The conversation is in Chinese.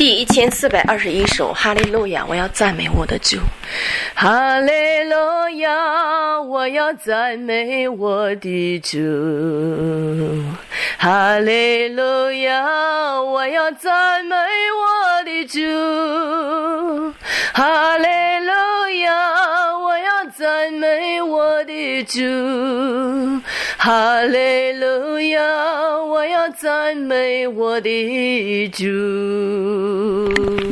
第1421首，哈利路亚，我要赞美我的主。哈利路亚，我要赞美我的主。哈利路亚，我要赞美我的主。哈利路亚，我要赞美我的主。哈利路亚，我要赞美我的主。